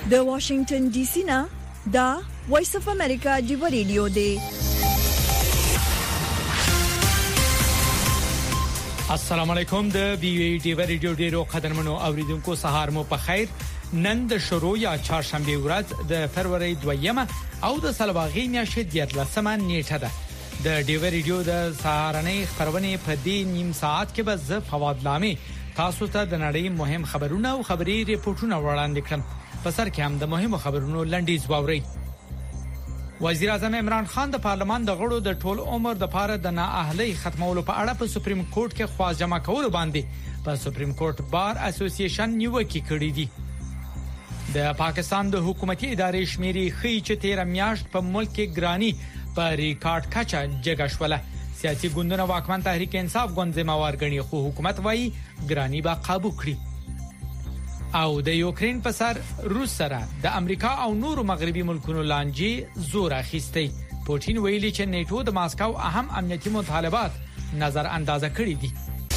د واشنگټن ډي سي نه دا وایس اف امریکا دی ریډیو دی. السلام علیکم. د بي وی ډي ریډیو ډیرو قدرمنو اوریدونکو سهار مو په خیر. نن د شروع یا چهارشنبه ورځ د فروری 2 او د سلواغي میاشتې 13 نیټه ده. د ډي ریډیو د سهارنۍ خبرونه په دې نیم ساعت کې به ز فواد لامي تاسو ته د نړۍ مهم خبرونه او خبري ریپورتونه وړاندې کړم. په سر کې هم د مهمو خبرونو لنډیز واوري. وزیر اعظم عمران خان د پارلمان د غړو د ټول عمر د پاره د نااهلي ختمولو په اړه په سپریم کورټ کې خواست جمع کول باندې په سپریم کورټ بار اسوسییشن نیوکه کړې دي. د پاکستان د حکومتي ادارې شمیرې خي چې 13 میاشت په ملک کې ګرانی په ریکارډ کچا جګه شوله. سیاسي ګوندونه واکمن تحریک انصاف ګوند ذمہوار غني خو حکومت وايي ګرانی به قابو کړي. او د یوکرين په سر روس سره د امریکا او نورو مغربي ملکونو لانجې زور اخیستي. پوتین ویلي چې نیټو د ماسکو اهم امنیتي مطالبات نظر اندازه کړی دي.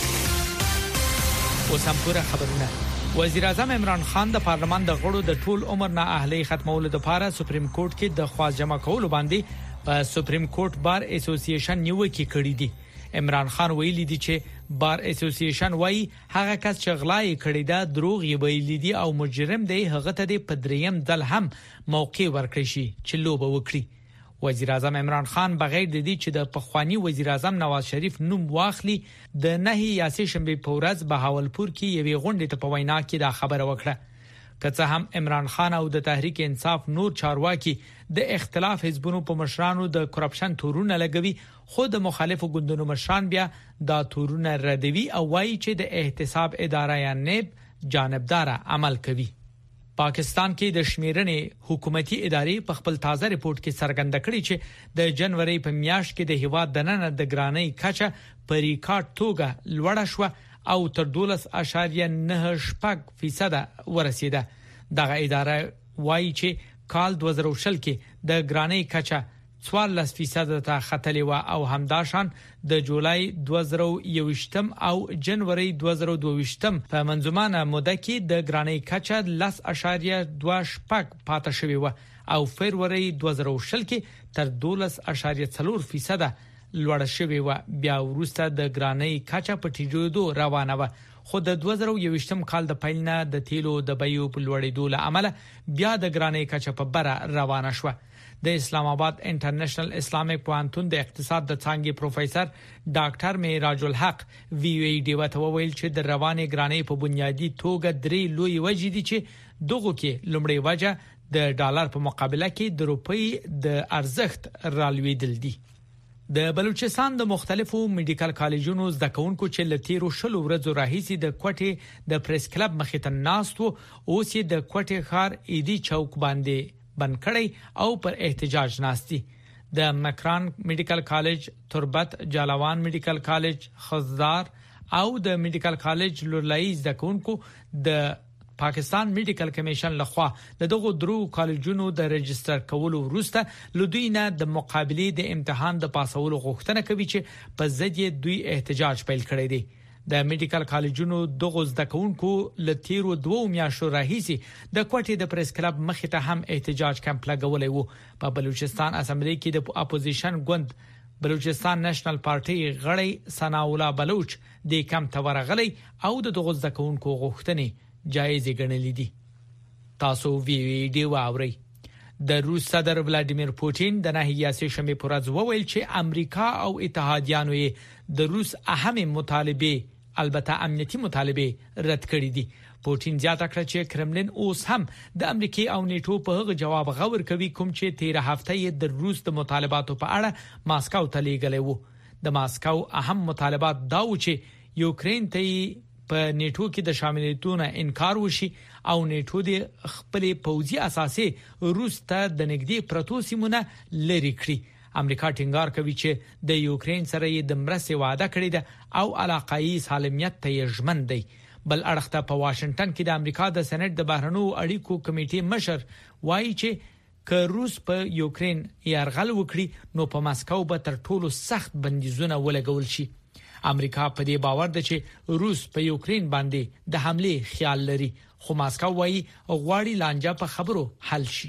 اوس هم پوره خبرونه. وزیر اعظم عمران خان د پارلمان د غړو د ټول عمر نااهلي ختمولو لپاره سپریم کورټ کې د خواست جمع کولو باندې په سپریم کورټ بار اسوسییشن نیوکه کړې دي. عمران خان ویلي دي چې بار اسوسییشن وايي هغه کس چې غلا کړی دا دروغ یې ویلي دي او مجرم دی هغه ته د پدریم دل هم موقع ورکړي شي چې لوبه وکړي. وزیر اعظم عمران خان بغیر د دې چې د پخوانی وزیر اعظم نواز شریف نوم واخلي د نهي یاسې شنبه په ورځ بهاولپور کې یوې غونډې ته په وینا کې دا خبره وکړه. که څه هم عمران خان او د تحریک انصاف نور چارواکي د اختلاف حزبونو په مشرانو د کرپشن تورونه لګوي خو د مخالفو ګوندونو مشران بیا دا تورونه ردوي او وایي چې د احتساب اداره یا نیب جانبدار عمل کوي. پاکستان کې د شمیرنې حکومتي ادارې په خپل تازه ریپورت کې څرګنده کړې چې د جنوري په میاشت کې د هیواد د نن د ګرانۍ کچه په ریکارډ توګه لوړه شو او تر 12.9% ورسیده. دغه اداره وایي چې کال 2020 کې د ګرانۍ کچه 14% ته ختلې و او همداشان د جولای 2021 او جنوري 2022 په منځمانه موده کې د ګرانۍ کچه 10.2% پاتې شوې و او فبرवरी 2020 کې تر 12.4% لوړ شوی و. بیا وروسته د ګرانۍ کچه په ټیټېدو روانه و خو د 2021 کال د پیل نه د تیلو د بیو په لوړېدو له امله بیا د ګرانۍ کچه په بره روانه شو. د اسلام آباد انټرنیشنل اسلامیک پوهنتون د اقتصاد د څانګې پروفیسور ډاکټر معراج الحق وی وی ډی وته ویل چې د روانې ګرانۍ په بنیادی توګه درې لوی وجې دي چې دغه کې لومړی وجه د ډالر په مقابله کې د روپی د ارزښت رالوېدل دي. د بلوچستان د مختلفو میډیکل کالجونو زده کوونکو چې لتیرو شلو ورځو راهیسي د کوټې د پریس کلب مخې ته ناستو اوس یې د کوټې ښار ایدی چوک باندې بند کړی او پر احتجاج ناستي. د مکران میډیکل کالج، تربت جالاوان میډیکل کالج، خزدار او د میډیکل کالج لورلای زده کوونکو د پاکستان میډیکل کمیشن لخوا دغه درو کالجونو د رجستر کولو وروسته لدوینه د مقابله د امتحان د پاسولو غوښتنه کوي چې په ضد دوی احتجاج پیل کړی دی. د میډیکل کالجونو دغه زده کوونکو لتیرو 2 میاشتو راهیسي د کوټې د پریس کلب مخې ته هم احتجاج کمپ لګولې وو. په بلوچستان اسمبلی کې د اپوزیشن ګوند بلوچستان نېشنل پارټي غړی ثناء الله بلوچ د کمپ ته ورغلی او دغه زده کوونکو غوښتنې جایز ګڼلې دي. تاسو ویډیو واورئ. د روس صدر ولادیمیر پوتین د نهي یاسې شنبه پر ورځ وویل چې امریکا او اتحادیانو یې د روس اهم مطالبه البته امنیتي مطالبه رد کړې دي. پوتین زیاته کړ چې کرملین اوس هم د امریکا او نیټو په هغه جواب غور کوي کوم چې 13 هفته یې د روس د مطالباتو په اړه ماسکو ته لیږلې وو. د ماسکو اهم مطالبات دا و چې یوکرين ته په نیټو کې د شاملیتو نه انکار وشي او نیټو د خپل پوځي اساسي روس ته د نګدي پروتو سیمونه لری کړی. امریکا ټینګار کوي چې د یوکرين سره یې د مرستې وعده کړې ده او علاقايي سالمیت ته یې ژمن دی. بل اړخته په واشنگټن کې د امریکا د سېنات د بهرنیو اړیکو کمیټې مشر وایي چې که روس په یوکرين یرغل وکړي نو په ماسکو به تر ټولو سخت بندیزونه ولګول شي. امریکا په دې باور ده چې روس په یوکرين باندې د حمله خیال لري خو ماسکو وايي غواړي لانجه په خبرو حل شي.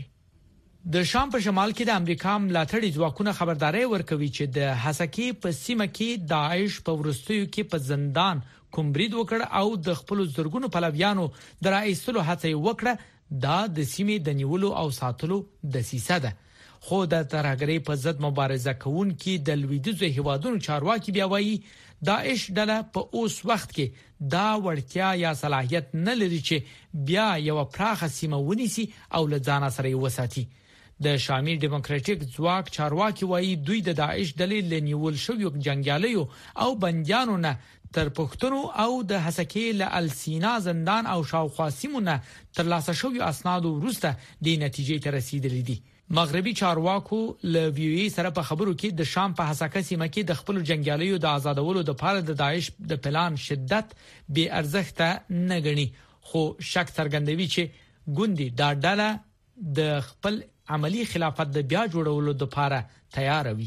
د شام په شمال کې د امریکا ملاتړي ځواکونه خبرداري ورکوي چې د حسکی په سیمه کې داعش په ورستیو کې په زندان کوم برید وکړ او د خپل زرګونو پلویانو د رئیسلو هڅه وکړه دا د سیمې د نیولو او ساتلو د سیسه ده. خو د ترهګرۍ په ضد مبارزه کوونکي د لویدیځو هیوادونو چارواکي بیا وایي داعش ډله په اوس وخت کې دا وړتیا یا صلاحیت نه لري چې بیا یو پراخه سیمه ونیسي او له ځان سره وساتي. د شامي ډیموکراټیک ځواک چارواکي وایي دوی د داعش ډلې لنیول شویو جنگیالیو او بنديانو نه تر پښتنو او د حسکی له السینا زندان او شاوخوا سیمونه تر لاسه شویو اسناد ورسته د نتیجې ته رسیدلې دي. مغربي چارواکو له ویوی سره په خبرو کې د شام په حسکه سیمه کې د خپل جنگیالیو د آزادولو د پاره د داعش د پلان شدت بے ارزښت نه غني خو شک څرګندوي چې ګوندي دا ډله د خپل عملی خلافت د بیا جوړولو د پاره تیار وي.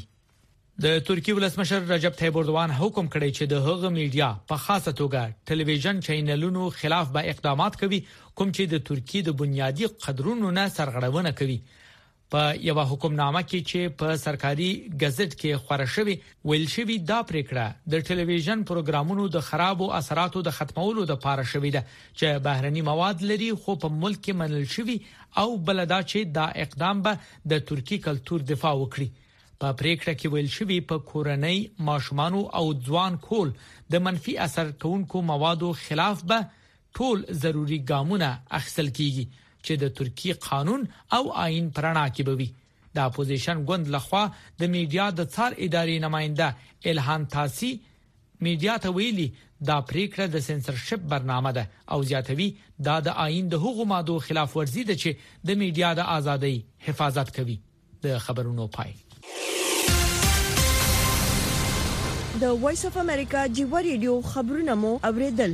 د ترکی ولسمشر رجب طیب اردوغان حکم کړی چې د هغه میډیا په خاصه توګه ټلویزیون چینلونو خلاف به اقدامات کوي کوم چې د ترکی د بنیادی قدرونو نه سرغړونه کوي. په یو حکمنامه کې چې په سرکاري گزټ کې خبره شوی ویل شوی دا پریکړه د ټلویزیون پروګرامونو د خرابو اثراتو د ختمولو د پاره شوی ده چې بهرني مواد لري خو په ملک کې منل شوی او بلدا چې دا اقدام به د ترکی کلچر دفاع وکړي. په پریکړه کې ویل شوی په کورنۍ ماشومان او ځوان کول د منفي اثر کوونکو موادو خلاف به ټول ضروری ګامونه اخیستل کیږي چې د ترکی قانون او آئین پرانا کې بوي. د اپوزیشن ګوند لخوا د میډیا د څار ادارې نماینده الهام تاسی میډیا ته ویلي دا پریکړه د سنسرشپ برنامه ده او زیاتوي دا د آئین د حقوقو ماده خلاف ورزي ده چې د میډیا د ازادۍ حفاظت کوي. د خبرونو پای د وایس اف امریکا جیو ریډیو خبرونه مو اوریدل.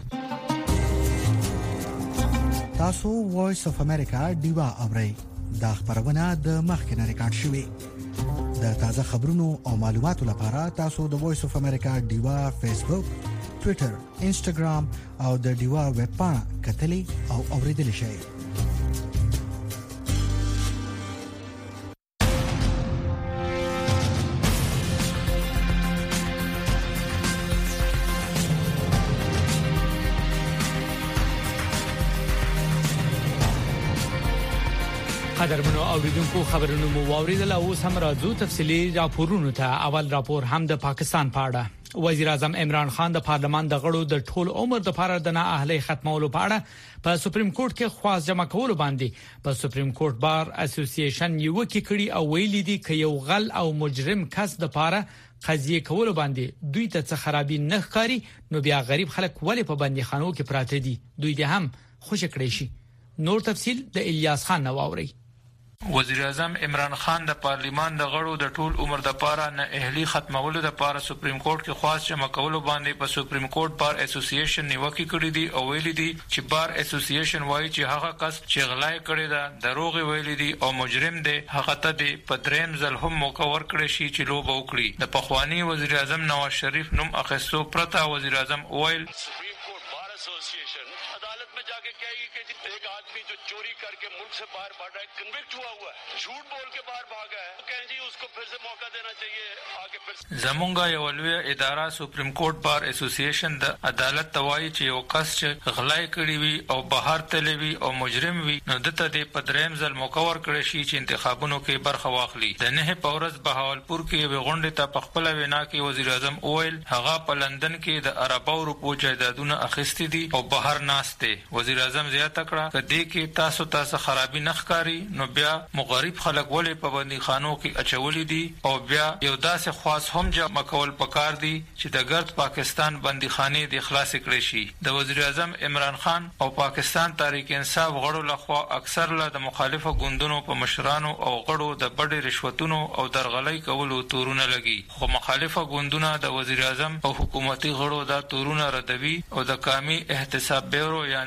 تاسو وایس اف امریکا دیوا اورئ دا خبرونه د مخکنه ریکارډ شوې. د تازه خبرونو او معلوماتو لپاره تاسو د وایس اف امریکا دیوا فیسبوک، ټوئیټر، انسټاګرام او د دیوا ویب پاڼه کتلې او اوریدل شئ. قدرمنو اوریدونکو خبرونه مو واوریدل او سم راځو تفصیلی راپورونو ته. اول راپور هم د پاکستان په اړه. وزیر اعظم عمران خان د پارلمان د غړو د ټول عمر د لپاره د نااهلي ختمولو په اړه په سپریم کورټ کې خواست جمع کول باندې په سپریم کورټ بار اسوسییشن یو کې کړي او ویلي دي ک یو غل او مجرم کس د لپاره قضیه کول باندې دوی ته څه خرابي نه ښکاری نو بیا غریب خلک ولې په بندي خانو کې پراته دي دوی دې هم خوش کړی شي. نور تفصيل د الیاس خان نواوري. وزیر اعظم عمران خان د پارلیمان د غړو د ټول عمر د پاره نه اهلي ختمولو د پاره سپریم کورټ کې خواست جمع کولو باندې په سپریم کورټ بار اسوسییشن نیوکه کړې دي او ویلي دي چې بار اسوسییشن وایي چې هغه کس چې غلای کړی دا دروغ ویلي دي او مجرم دی هغه ته د پدریم ځل هم موقع ورکړي شي چې لوب وکړي. د پخوانی وزیر اعظم نواز شریف نوم اخیستو پرته وزیر اعظم ویل अदालत में जाके कहेगी कि एक आदमी जो चोरी करके मुल्क से बाहर भाग रहा है कन्विक्ट हुआ है झूठ बोल के बाहर भागा है तो कहें जी उसको फिर से मौका देना चाहिए आगे फिर زمونږه یو لوی اداره سپریم کورټ بار اسوسییشن د عدالت توای چې یو کس چې غلای کړی وي او بهر تللی وي او مجرم وي نو دته د پدریم ځل موقع ورکړي شي چې انتخابونو کې برخه واخلي. د نه پورز بهاولپور کې یو غونډه ته په خپل وینا کې وزیر اعظم اویل هغه په لندن کې د عربو روپو جایدادونه اخیستي دي او بهر ناشته. وزیر اعظم زیاته کړه کدی کې تاسو خرابي نخکاری نو بیا مغرب خلک ولې په بندي خانو کې اچولې دي او بیا یو داسې خاص هم جمع کول پکار دي چې د ګرد پاکستان بندي خانه د اخلاص کړي شي. د وزیر اعظم عمران خان او پاکستان تحریک انصاف غړو لخوا اکثر له د مخالفه ګوندونو په مشرانو او غړو د بډې رشوتونو او درغلۍ کولو تورونه لګي خو مخالفه ګوندونه د وزیر اعظم او حکومتي غړو دا تورونه ردوي او د قومي احتساب بیورو یعنی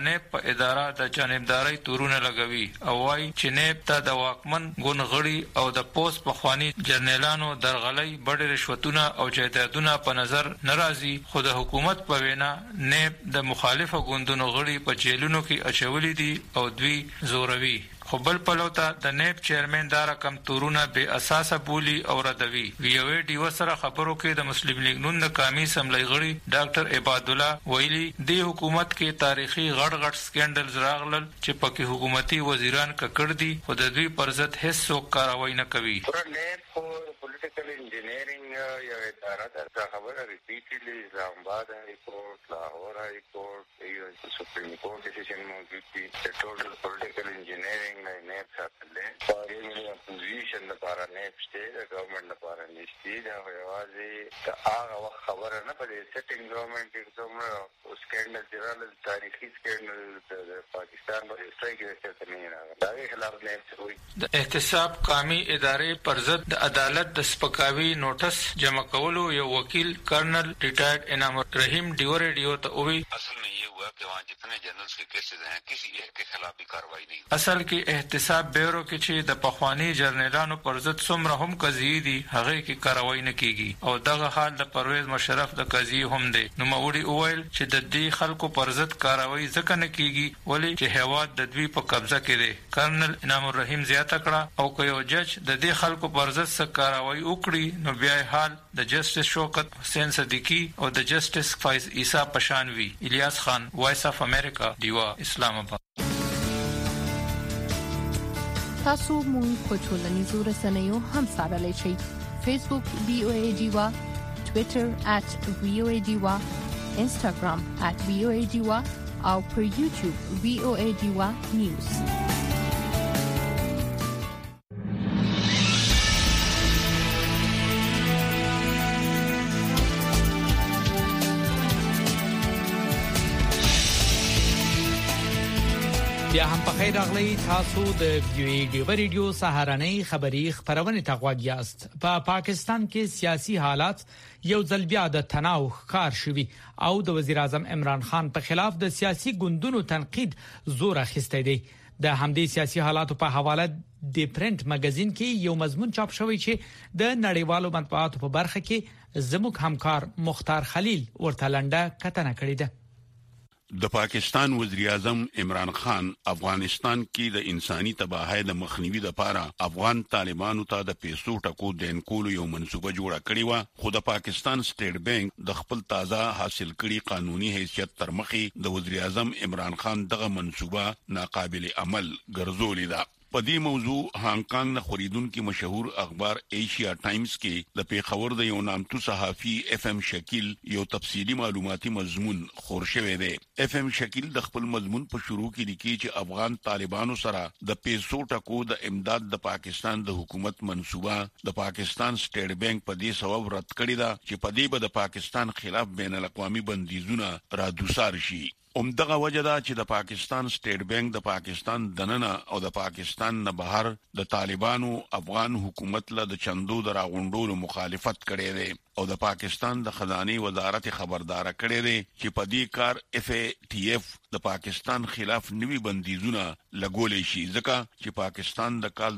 نیب په اداره د جانبداري تورونه لګوي او وايي چې نیب ته د واکمن ګوندغړي او د پوسټ پخوانی جرنیلانو درغلي بډې رشوتونه او جایدادونه په نظر ناراضي. خو د حکومت په وینا نیب د مخالفه ګوندونو غړي په جیلونو کې اچولي دي او دوی زوروي. خو بل پلوته د نیب چیرمن دا رقم تورونه به اساسه بولی او ردوي. ویوي ډیو سره خبرو کې د مسلم لیگ نون د قومي اسمبلی غړي ډاکټر عباد الله ویلي د حکومت کې تاریخي غړ سکینډل راغلل چې پکې حکومتي وزیران ککړ دي خو د دوی پر ضد هیڅ څوک کاروایی نه کوي. پولیټیکل انجینیرینګ یو اداره ده خبره ریپیټلی اسلام آباد های کورټ لاهور های کورټ یو سپریم کورټ ډیسیژن موجود دي د ټوټل پولیټیکل انجینیرینګ نه ساتلې پاره ملي اپوزیشن لپاره نه شته د ګورنمنت لپاره نشته دا یوازې د هغه وخت خبره نه پدې سیټینګ ګورنمنت کې کوم سکینډل جرال تاریخي سکینډل د پاکستان په هیستوري کې څه نه راغلی دا خلاف نه شوی. د احتساب قومي ادارې پر ضد د عدالت د سپکاوي نوټس جمع کولو یو وکیل کرنل ریټایرډ انعام رحیم ډیو ریډیو ته وی اصل में ये हुआ कि वहाँ जितने जनरल्स के केसेस हैं किसी एक के खिलाफ भी कार्रवाई नहीं. اصل کې احتساب بیورو کې چې د پخوانی جرنیلانو پر ضد څومره هم قضیې دي هغه کې کاروایی نه کیږي او دغه حال د پرویز مشرف د قضیې هم دی. نو موري اویل چې د دې خلکو پر ضد کاروایی ځکه نه کیږي ولې چې هواد د دوی په قبضه کې دی. کرنل انعام رحیم زیاته کړه او که یو جج د دې خلکو پر ضد څه کاروایی وکړي نو بیا حال د جسټس شوکت حسین صدیقی او د جسټس فایز عیسی پشانوي. الیاس خان وایس اف امریکا دیوا اسلام آباد. تاسو مونږ په ټولنیزو رسنیو هم سره شئ. فیسبوک VOA دیوا، ټوئیټر @VOA دیوا، انستګرام @VOA دیوا او پر یوټیوب VOA دیوا نیوز. بیا هم په خیر راغلی. تاسو د ویډیو ریډیو سهارنۍ خبری خبرونه تغوږ یاست. په پاکستان کې سیاسي حالات یو ځل بیا د تناو ښکار شوي او د وزیر اعظم عمران خان په خلاف د سیاسي ګوندونو تنقید زور اخیستی دی. د همدې سیاسي حالاتو په حواله د پرنٹ مګزین کې یو مضمون چاپ شوی چې د نړیوالو مطبوعاتو په برخه کې زموږ همکار مختار خلیل ورته لنډه کتنه کړې ده. د پاکستان وزیر اعظم عمران خان افغانستان کې د انساني تباہی د مخنیوي لپاره افغان طالبانو ته د پیسو ټکو د انکولو یو منصوبه جوړه کړې و. خو د پاکستان سټیټ بانک د خپل تازه حاصل کړي قانوني حیثیت تر مخې د وزیر اعظم عمران خان دغه منصوبه ناقابل عمل ګرځولې ده. په دې موضوع هانګ کانګ نه خریدونکو مشهور اخبار ایشیا ټایمز کې د پیښور د یو نامتو صحافي FM شکیل یو تفصیلی معلوماتي مضمون خور شوی دی. FM شکیل د خپل مضمون په شروع کې لیکي چې افغان طالبانو سره د پیسو ټکو د امداد د پاکستان د حکومت منصوبه د پاکستان سټیټ بانک په دې سبب رد کړی دا چې په دې به د پاکستان خلاف بین الاقوامي بندیزونه را دوسار شي. دغه وجه دا چې د پاکستان سټیټ بانک د پاکستان دننه او د پاکستان نه بهر د طالبانو افغان حکومت له د چندو دراغونډولو مخالفت کړي دي او د پاکستان د خزانه وزارت خبردار کړي دي چې په دې کار FATF د پاکستان خلاف نوي بندیزونه لګولې شي ځکه چې پاکستان د کال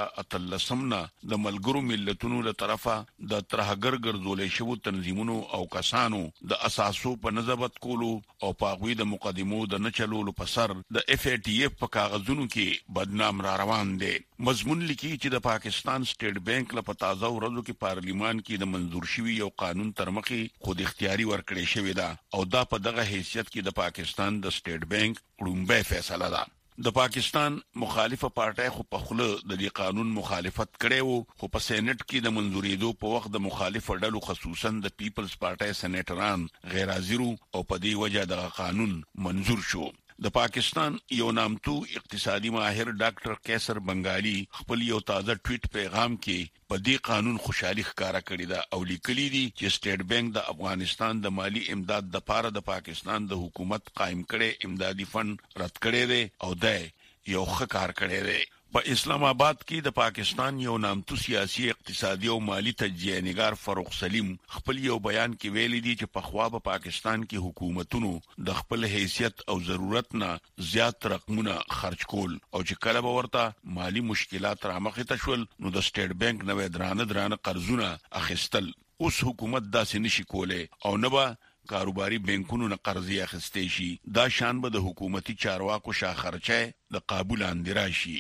2013 نه د ملګرو ملتونو له طرفه د ترهګر ګرځولې شوی تنظیمونو او کسانو د اساسو په نظارت کولو او پاغوي د مقدمو د نچلولو په سر د FATF په کاغذونو کې بدنام را روان دي. مضمون لیکي چې د پاکستان سټیټ بانک له پتازه ورځو کې پارلیمان کې د منظور شوی یو قانون تر مخې خود اختیاري ورکړې شوی دا او دا په دغه حیثیت کې د پاکستان د سټیټ بانک لومړی فیصله ده. د پاکستان مخالفه پارټي خو په خله د دې قانون مخالفت کړي وو خو په سېنات کې د منځورېدو په وخت د مخالفه ډلو خصوصا د پیپلز پارټي سېنیټران غیر حاضر او په دې وجه د قانون منظور شو. د پاکستان یو نامتو اقتصادي ماهر ډاکټر کیسر بنگالي خپل یو تازه ټویټ پیغام کې په دې قانون خوشحالي ښکارا کړې ده او لیکلي دي چې سټیټ بانک د افغانستان د مالی امداد د لپاره د پاکستان د حکومت قائم کړي امدادي فند رد کړي دي او د یو ښه کار کړی دی. په اسلام آباد کې د پاکستان یو نامتو سیاسي اقتصادي او مالی تجزیه نگار فاروق سلیم خپل یو بیان کې ویلي دی چې په خوا په پاکستان کې حکومتونو د خپل حیثیت او ضرورت نه زیات رقمونه خرج کول او چې کله به ورته مالی مشکلات رامخې ته شول نو د سټیټ بانک نوې درانه قرضونه اخیستل. اوس حکومت داسې نشي کولای او نه به کاروباري بانکونو نه قرضې اخیستې شي. دا شان به د حکومتي چارواکو شاخرچه د قابو لاندې راشي.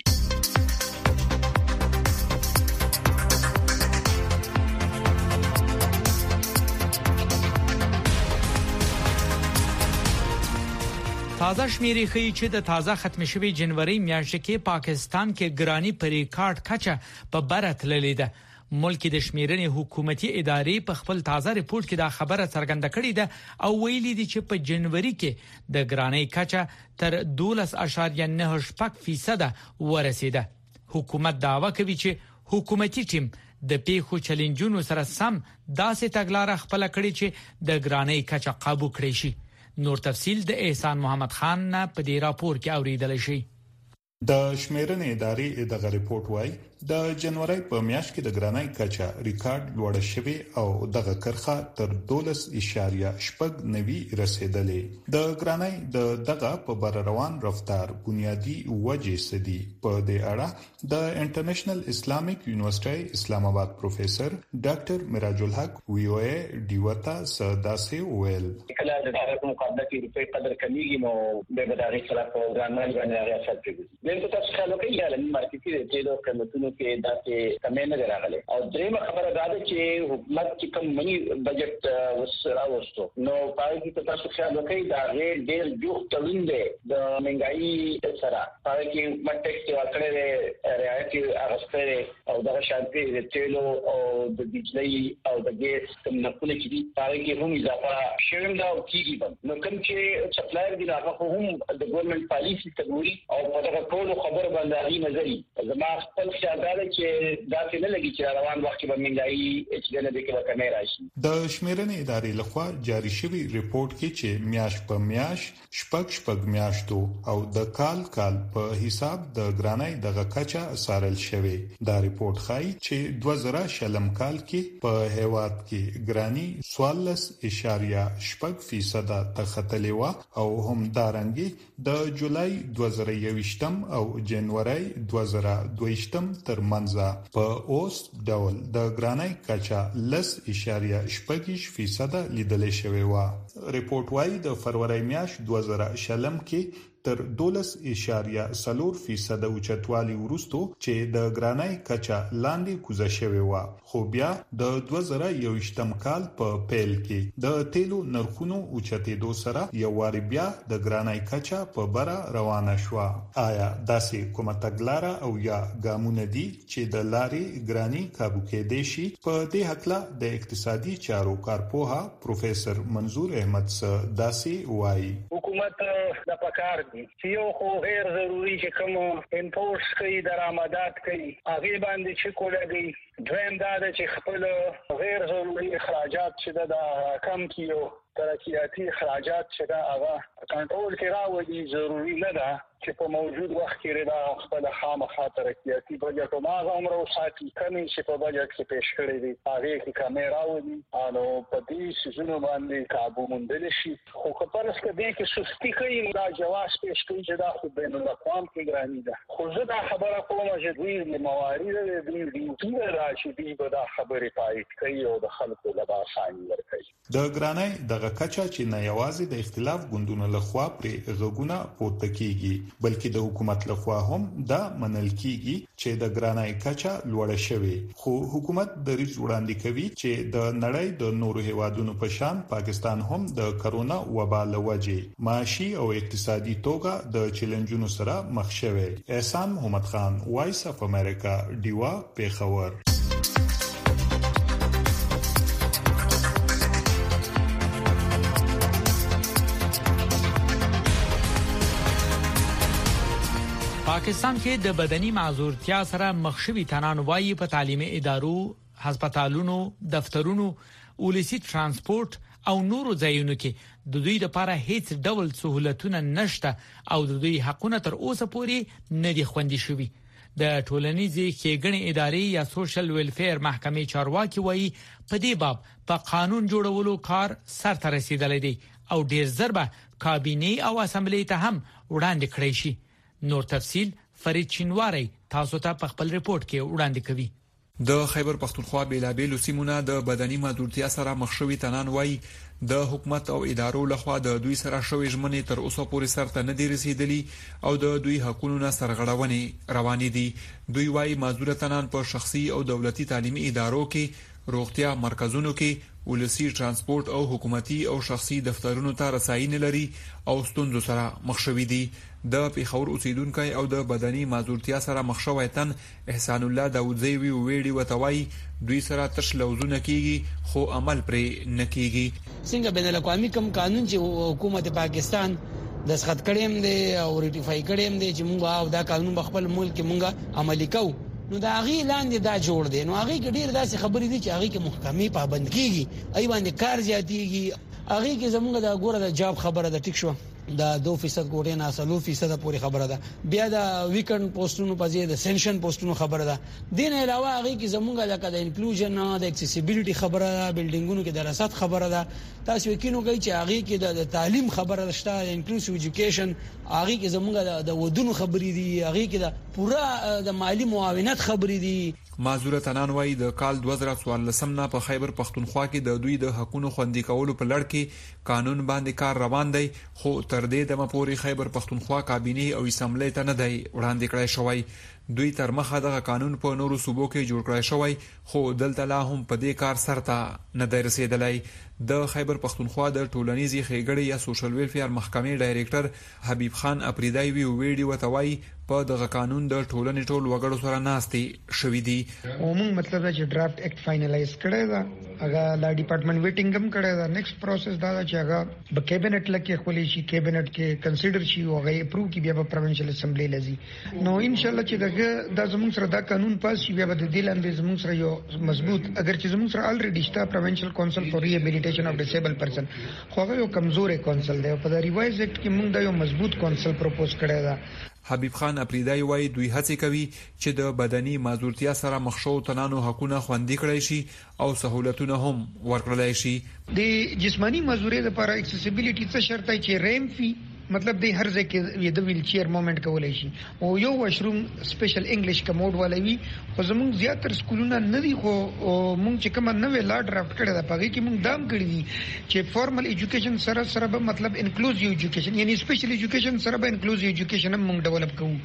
تازه شمیرې ښیي چې د تازه ختم شوی جنوري میاشت کې پاکستان کې ګرانی پر ریکارډ کچه په بره تللې ده. ملک د شمیرنې حکومتي ادارې په خپل تازه ریپورت کې دا خبره څرګنده کړې ده او ویلي دي چې په جنوري کې د ګرانی کچه تر 12.9% ورسیده. حکومت دعوا کوي چې حکومتي ټیم د پیښو چیلنجونو سره سم داسې تګلارې خپل کړې چې د ګرانی کچه قابو کړي شي. نور تفصیل د احسان محمد خان په دې راپور کې اوریدل شي. د شمیرنې ادارې دغه ریپورت وايي د جنوري په میاشت کې د ګرانۍ کچه ریکارډ لوړ شوی او دغه کرخه تر 12.9 رسیدلې. د ګرانۍ دغه په بر روان رفتار بنیادی وجې سدي. په دې اړه د انټرنیشنل اسلامیک یونیورسيټي اسلام آباد پروفیسور ډاکټر میراج الحق وی او ای ډیوتا سداسي ویل کله د دغه مقابله کې په قدر کمیږي نو به بداغي خلاف ګرانۍ باندې اثر کوي. دغه تاسو خلک یې عالمي مارکیټ کې د قیمتونو کې داسې کمې نه راغلي. او درېمه خبره دا ده چې حکومت چې کوم منی بجټ وسراوستو نو پای کې تاسو خیال وکړئ دا ډېر جوخ تړون دی د مهنګایي سره. پای کې حکومت ټیکس ورکړي رعایت اغستره او دا شانتي د تیلو او د بجلی او د ګیس کوم نقطه کې دي پای کې هم اضافه شوم دا کیږي. نو کوم چې سپلایر دي هغه هم د ګورنمنت پالیسي تګوري او په دغه ټول خبر باندې غي نظری زما خپل خیال دا چې دا څه نه لګي چې روان وخت کې مهنګایي چې نه د کې وکړای راشي. د شمیرنې ادارې لخوا جاری شوی ریپورت کې چې میاش په میاش شپږ میاشتو او د کال په حساب د ګرانۍ دغه کچه سارل شوی. دا ریپورت ښایي چې 2000 کال کې په هیواد کې ګرانی 14.8% تختلې و او هم دارنګي د جولای 2021 او جنوري 2022 ترمنځ په اوس ډول د ګرانۍ کچه 10.8% لیدل شوی و. ریپورت وايي د فروری میاشت 2020 کې تر 12.4% اوچتوالي ورستو چې د ګرانۍ کچه لاندې کوزه شوی و. خو بیا د 2021 کال په پیل کې د تیلو نرخونو اوچتېدو سره یو واری بیا د ګرانۍ کچه په بره روانه شو. آیا داسې کومه تګلاره او یا ګامونه دي چې د لارې ګرانۍ کابو کېدې شي؟ په دې حقله د اقتصادي چارو کارپوها پروفیسور منظور احمد داسې وایي حکومت د پکار چې یو خو غیر ضروري چې کوم امپورټس کوي درآمدات کوي هغه باندې چې کولګي. دویم دا چې خپل غیر ضروري اخراجات چې د کم کیو ترقیاتي اخراجات چې دا هغه کنټرول کې راوړي ضروري نه ده چې په موجود وخت کې دا خپل خامخا ترقیاتي بجټ او ما عمره ساتي کمی چې په بجټ کې پیش کړی دی هغه کې کمی راوړي او په دې سيزونو باندې کابو مونډل شي. خو کپرس کې دې کې سستی کوي دا جواز پیش کوي چې دا خو بین الاقوام کې ګرانی ده. خو زه دا خبره کوم چې دوی د موارد دې راشي دی به دا خبره پایټ کوي او د خلکو لپاره اساني ورکړي. د ګرانۍ دغه کچه چې نه یوازې د اختلاف ګوندونو لخوا پر غوګونه پورته کیږي بلکې د حکومت لخوا هم دا منل کیږي چې د ګرانۍ کچه لوړه شوه. خو حکومت دریځ وړاندې کوي چې د نړۍ د نورو هیوادونو په شان پاکستان هم د کرونا وبا له وجې معاشي او اقتصادي توګه د چیلنجونو سره مخ شوه. احسان محمد خان وایس اف امریکا دیوا پیښور. پاکستان کې د بدني معذورتیا سره مخ شوي تنان وایي په تعلیمي ادارو، هسپتالونو، دفترونو، ولسی ترانسپورت او نورو ځایونو کې د دوی لپاره هیڅ ډول سہولتونه نشته او د دوی حقونه تر اوسه پورې نه دي خوندي شوي. د ټولنیزې ښېګڼې ادارې یا سوشل ویلفیر محکمې چارواکي وایي په دې باب په قانون جوړولو کار سرته رسیدلی دی او ډیر زر به کابینه او اسمبلی ته هم وړاندې کړی شي. نور تفصیل فرید چینواری تاسو ته په خپل ریپورت کې وړاندې کوي. د خیبر پختونخوا بیلابېلو سیمونه د بدني محدودیت سره مخ شوي تنان وایي د حکومت او ادارو لخوا د دوی سره شوې ژمنې تر اوسه پورې سرته نه دي رسیدلي او د دوی حقوقو نه سرغړونې روانې دي. دوی وایي معذور تنان په شخصي او دولتي تعلیمي ادارو کې، روغتیا مرکزونو کې، ولسی ترانسپورت او حکومتي او شخصي دفترونو ته رسایي نه لري او ستونزو سره مخ شوي دي. د پیښور اوسیدونکو او د بدني معذورتیا سره مخ شوی تن احسان الله داوودزی ویډیو وتوای دوی سره تش لوزونه کیږي خو عمل پرې نه کیږي. څنګه بین الاقوامي کوم قانون چې حکومت پاکستان دستخط کړیم دی او ریټیفای کړیم دی چې موږ او دا قانون خپل ملک موږ عملي کوو، نو دا غي لاندې دا جوړ دی. نو هغه کې ډیر داسې خبرې دي چې هغه کې محکمې پابند کیږي، ای باندې کار زیاتیږي. هغه کې زموږ د ګوره د جاب خبره د ټیک شو دا 2% کوټه نه 3% پورې خبره ده. بیا د ویکند پوسټونو په ځای د سنشن پوسټونو خبره ده. دین علاوه هغه کې زموږ د انکلوژن د اکسیسیبিলিټي خبره ده، بلډینګونو کې د رصد خبره ده. تاسو یقینو کوي چې هغه کې د تعلیم خبره شته، انکلوسیو ایجوکیشن، هغه کې زموږ د ودونو خبرې دي، هغه کې د پورا د مالی معاونت خبرې دي. معذور تنان وایي د کال 2014 نه په خیبر پختونخوا کې د دوی د حقوقو خوندي کولو په لړ کې قانون باندې کار روان دی، خو تر دې دمه پورې خیبر پختونخوا کابینه او اسمبلی ته نه دی وړاندې کړی شوی. دوی تر مخه دغه قانون په نورو صوبو کې جوړ کړی شوی خو دلته لا هم په دې کار سرته نه دی رسیدلی. د خیبر پختونخوا د ټولنیزې ښېګڼې یا سوشل ویلفیر محکمې ډایریکټر حبیب خان اپریدای ویډیو وتوای په دغه قانون د ټولنې ټول وګړو سره ناستي شوې دي. عموما مطلب دا چې ډرافټ اکټ فائنلایز کړی دا، هغه لا ډپارټمنټ ویټینګ هم کړی دا. نیکسټ پروسس دا چې هغه په کابینټ لکه خولي شي، کابینټ کې کنسیډر شي او هغه اپروو کی بیا په پروینشل اسمبلی لذي. نو ان شاء الله چې دا زموږ سره دا قانون پاس شي بیا به د دې لاندې زموږ سره یو مضبوط، اگر چې زموږ سره الریډي شته پروینشل کونسل فور ریهابیلیټیشن اف ډیسیبل پرسن، خو هغه یو کمزورې کونسل دی. په دا ریوایز اکټ کې موږ دا یو مضبوط کونسل پروپوز کړی دا. حبیب خان اپریدای وایي دوی هڅه کوي چې د بدني معذورتیا سره مخ شو تنانو حقوقونه خوندي کړي شي او سہولتونه هم ورکړل شي. د جسمانی معذوریت لپاره اکسیسیبিলিټي څه شرط دی چې ریم فی مطلب د هر ځای کې د ویل چیر مومنت کولای شي او یو واشروم سپیشل انګلیش کموډ ولوي. خو زموږ زیاتره سکولونه نه دي، خو موږ چې کوم نوې لا ډرافټ کړی دا پغې کې موږ دام کړی دي چې فارمل ایجوکیشن سره سره به مطلب انکلوزیو ایجوکیشن یعنی سپیشل ایجوکیشن سره به انکلوزیو ایجوکیشن هم موږ ډیولپ کوو.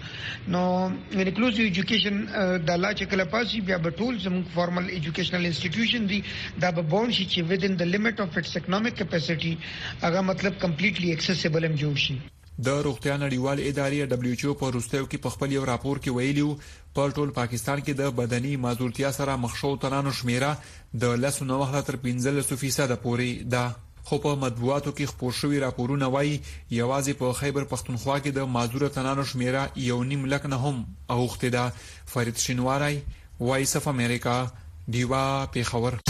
نو انکلوزیو ایجوکیشن د لا چې کله پاسي بیا به ټول زموږ فارمل ایجوکیشنل انسټیټیوشن دي دا به بون شي چې within the limit of its economic capacity هغه مطلب کمپلیټلی اکسیسیبل هم جوړ شي. د روغتیا نړیوال ادارې WHO په وروستیو کې په خپل یو راپور کې ویلیو په ټول پاکستان کې د بدني معذورتیا سره مخ شو تنانو شمیره د 19 تر 15% پورې ده. خو په مطبوعاتو کې خپور شوی راپورونه وایي یوازې په خیبر پختونخوا کې د معذور تنانو شمیره 1.5 لک نه هم اوخته ده. فرید شینواری، وایس اف امریکا، دیوا پیښور.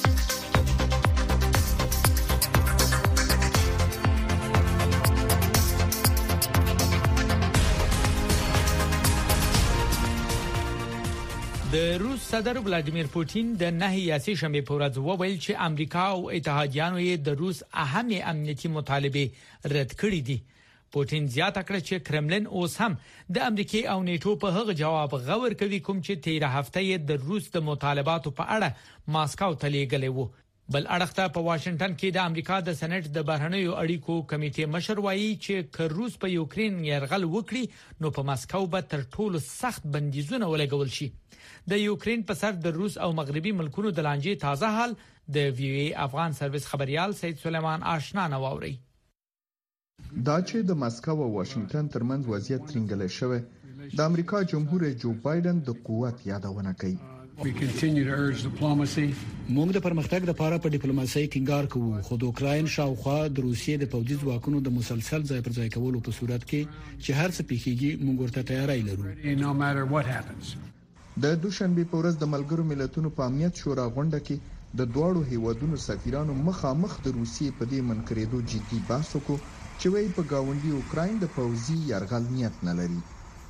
د روس صدر ولادیمیر پوتین د 9 شنبه په ورځ وویل چې امریکا او اتحادیانو یې د روس اهم امنیتي مطالبه رد کړې دي. پوتین زیاته کړه چې کرملین اوس هم د امریکا او نیټو په هغه جواب غور کوي کوم چې 13 هفته یې د روس د مطالباتو په اړه ماسکو ته لیږلې وو. بل اړخته په واشنگټن کې د امریکا د سېنات د بهرنیو اړیکو کمیټې مشر وایي چې که روس په یوکرين يرغل وکړي نو په ماسکو به تر ټولو سخت بندیزونه ولګول شي. د یوکرين په سر د روس او مغربي ملکونو د لانجې تازه حال د وی ای افغان سرویس خبريال سید سلیمان آشنا نواوري. دا چې د ماسکو او واشنگټن ترمنځ وضعیت ترنګل شوی د امریکا جمهور جو بایدن د قوت یادونه کوي. موږ د پرمختګ لپاره په ډیپلوماسۍ ټینګار کوو، خو د اوکراین شاوخوا د روسیې د پوځي ځواکونو د مسلسل ځای پر ځای کولو په صورت کې چې هر څه پیښیږي موږ ورته تیاری لرو. د دوشنبه په ورځ د ملګرو ملتونو په امنیت شورا غونډه کې د دوړو هیوادونو سفیرانو مخامخ د روسیې په دې منکرېدو جدي بحث وکړ چې وايي په گاونډي اوکراین د پوځي یرغل نیت نه لري.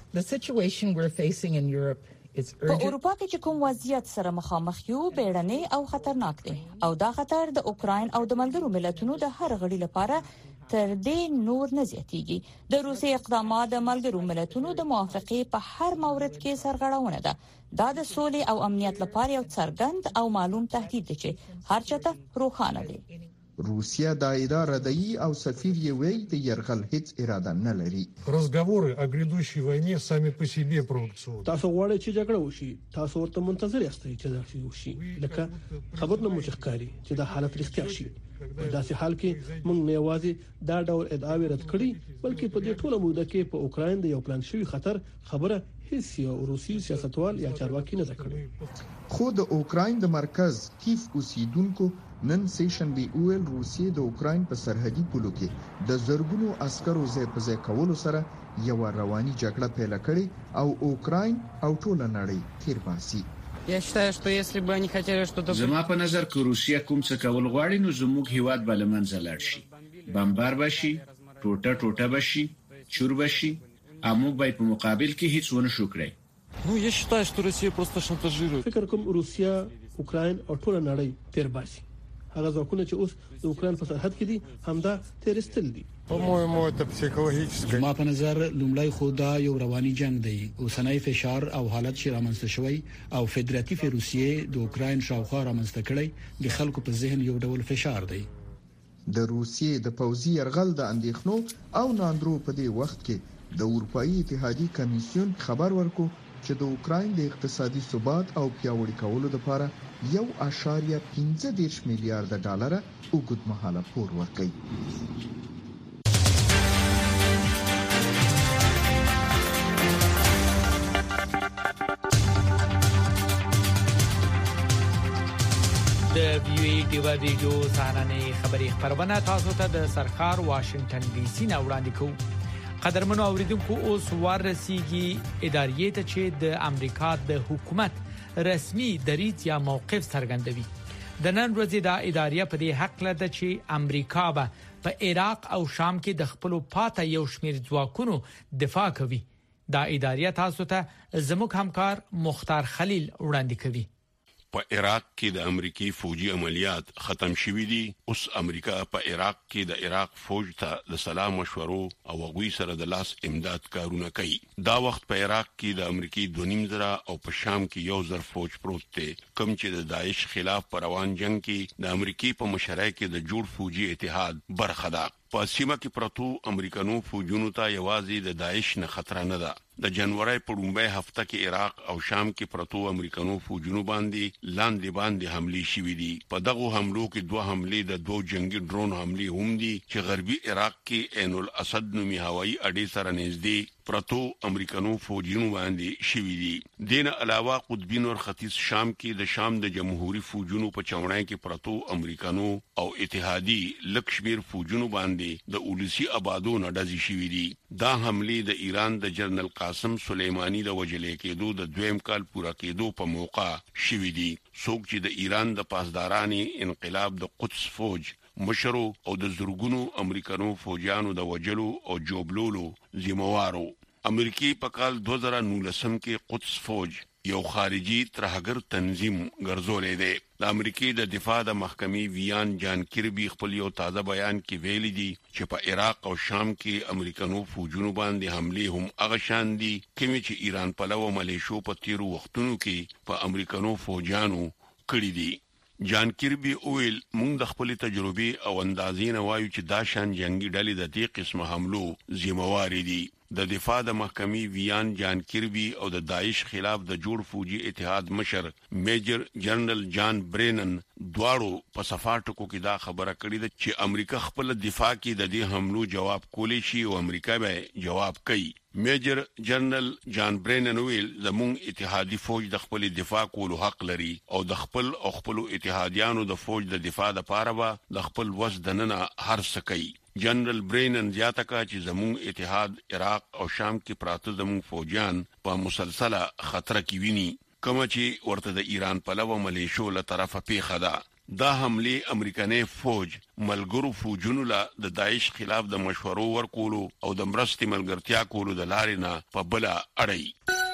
The situation we're facing in Europe is urgent. په اروپا کې چې کوم وضعیت سره مخامخ یو بیړنی او خطرناک دی او دا خطر د اوکراین او د ملګرو ملتونو د هر غړي لپاره تر دې نور نه زیاتیږي. د روسي اقدامات د ملګرو ملتونو د موافقې په هر مورد کې سرغړونه ده. دا د سولې او امنیت لپاره یو څرګند او معلوم تهدید دی چې هر چاته روښانه دی. روسیا د اداره دی او سفیر یې وایي د يرغل هیڅ اراده نه لري. разговоры о грядущей войне сами по себе провокационны. تاسو غواړئ چې جګړه وشي، تاسو ورته منتظر یاستئ چې دا شي وشي. لکه خبرونه مو ښکاري چې دا حالت رښتیا شي. په داسې حال کې موږ نه یوازې دا ډول ادعاوې رد کړې بلکې په دې ټوله موده کې په اوکراین د یو پلان شوی خطر خبره هیڅ یو روسي سیاستوال یا چارواکي نه کړی. خو د اوکراین د مرکز کیف اوسیدونکو نن سیشن بي اول روسیې د اوکراین په سرحدي پولو کې د زرګونو عسکرو ځای په ځای کولو سره یو رواني جګړه پیل کړې او اوکراین او ټوله نړۍ تیر باسي. Я считаю, что если бы они хотели что-то... زما په نظر که روسیا کوم څه کول غواړي نو زموږ هیواد به له منځه لاړ شي. بمبار بشي، ټوټه بشي، چور بشي، موږ به په مقابل کې هیڅ ونه شو کړی. Ну, я считаю, что Россия просто шантажирует. فکر کوم روسیا، اوکراین او ټوله نړۍ تیر باسي. هغه ځکه چې اوس د اوکراین په سرحد کې دي همدا تیرستل دي. по-моему это психологическое. ما په نظر لومړی خو دا یو رواني جنگ دی. اوسنۍ فشار او حالت چې رامنځته شوی او فدراتیو روسیې د اوکراین شاوخوا رامنځته کړی د خلکو په ذهن یو ډول فشار دی. د روسیې د پوځي يرغل د اندېښنو او ناندرو په دې وخت کې د اروپאי اتحادیې کمیسیون خبر ورکو چې د اوکراین د اقتصادي ثبات او پیاوړي کولو لپاره 1.15 میلیارډ ډالر اوږدمهاله پور ورکړي. د ویوی ډیوا ریډیو سهارنۍ خبری خبرونه تاسو ته د سرکار واشنگټن ډي سي نه وړاندې کوو. قدرمنو اوریدونکو اوس ورسیږي ادارې ته چې د امریکا د حکومت رسمي دریځ یا موقف څرګندوي. د نن ورځې د ادارې په دې حق لده چې امریکا به په عراق او شام کې د خپل پاته یو شمیر ځواکونو دفاع کوي. دا ادارې تاسو ته زموږ همکار مختار خلیل وړاندې کوي. په عراق کې د امریکای فوجي عملیات ختم شوې دي. اوس امریکا په عراق کې د عراق فوج ته د سلام مشورو او غوي سره د لاس امداد کارونه کوي. دا وخت په عراق کې د امریکای 2.5 او په شام کې 1,000 فوج پروت دی کوم چې د داعش خلاف پر روان جنگ کې د امریکای په مشرۍ کې د جوړ فوجي اتحاد برخه ده. په سیمه کې پروتو امریکانو فوجونو ته یوازې د داعش نه خطر نه ده. د جنوري په لومړۍ هفته کې عراق او شام کې پروتو امریکانو فوجونو باندې لاندې حملې شوې دي. په دغه حملو کې 2 حملې د 2 جنگي ډرون حملې هم دي چې غربي عراق کې عین الاسد نومي هوایي اډې سره نږدې پروتو امریکانو فوجونو باندې شوې دي. دین علاوه قطبی نور ختیځ شام کې د شام د جمهوریت فوجونو په چوڼای کې پروتو امریکانو او اتحادی لکشمیر فوجونو باندې د اولسی آبادو نه ډزې شوې دي. دا حملې د ایران د جنرال قاسم سلیمانی د وجلې کېدو د دویم کال پورا کېدو په موقع شوې دي. څوک چې د ایران د پاسدارانی انقلاب د قدس فوج مشرو او د زرګونو امریکانو فوجانو د وجلو او جوبلولو ذمہوارو. امریکای په کال 2019 کې قدس فوج یو خارجي ترهګر تنظیم ګرځولې دی. د امریکای د دفاع د محکمې ویان جان کیربي خپل یو تازه بیان کې ویلي دي چې په عراق او شام کې امریکانو فوجونو باندې حمله هم هغه شان دي کومې چې ایران په لو ملیشو په تیرو وختونو کې په امریکانو فوجانو کړی دي. جان کیربي اویل موږ د خپل تجربه او اندازې نه وایو چې دا شان جنگي ډلې د دې قسمه حملو ذمہوار دي. د دفاع د محکمې ویان جان کیربي او د داعش خلاف د جوړ فوجي اتحاد مشر میجر جنرال جان برینن دواړو په صفاټکو کې دا خبره کړې ده چې امریکا خپل دفاع کې د دې حملو جواب کولی شي او امریکا به جواب کوي. میجر جنرال جان برینن ویل زموږ اتحادي فوج د خپل دفاع کولو حق لري او د خپل اتحادیانو د فوج د دفاع لپاره به د خپل وس دننه هر څه کوي. جنرال برینن زیاته کا چې زموږ اتحاد عراق او شام کې پراته زموږ فوجان په مسلسله خطر کې ویني کوم چې ورته د ایران په لور ملیشو له طرفه پیښه ده. دا حمله امریکایي فوج ملګرو فوجونو له د داعش خلاف د مشورو ورکولو او د مرستې ملګرتیا کولو د لارې نه په بل اړای